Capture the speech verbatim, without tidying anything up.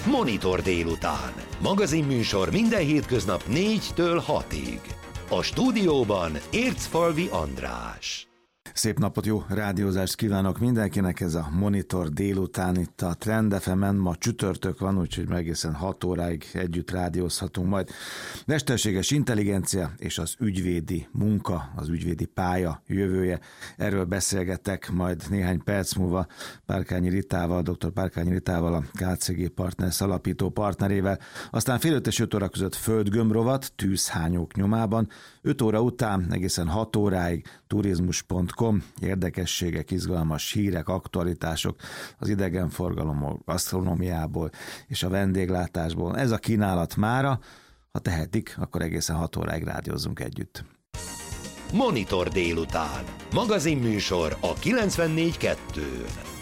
Monitor délután. Magazinműsor minden hétköznap négytől hatig. A stúdióban Ércfalvi András. Szép napot, jó rádiózást kívánok mindenkinek, ez a Monitor délután itt a Trend ef emen, ma csütörtök van, úgyhogy egészen hat óráig együtt rádiózhatunk majd. Mesterséges intelligencia és az ügyvédi munka, az ügyvédi pálya jövője. Erről beszélgetek majd néhány perc múlva Párkányi Ritával, dr. Párkányi Ritával, a ká cé gé Partners alapító partnerével. Aztán fél öt és öt óra között földgömbrovat, tűzhányók nyomában. öt óra után egészen hat óráig turizmus pont com, érdekességek, izgalmas hírek, aktualitások az idegenforgalomból, gasztronómiából és a vendéglátásból. Ez a kínálat mára, ha tehetik, akkor egészen hat óráig rádiózzunk együtt. Monitor délután. Magazinműsor a kilencvennégy kettőn.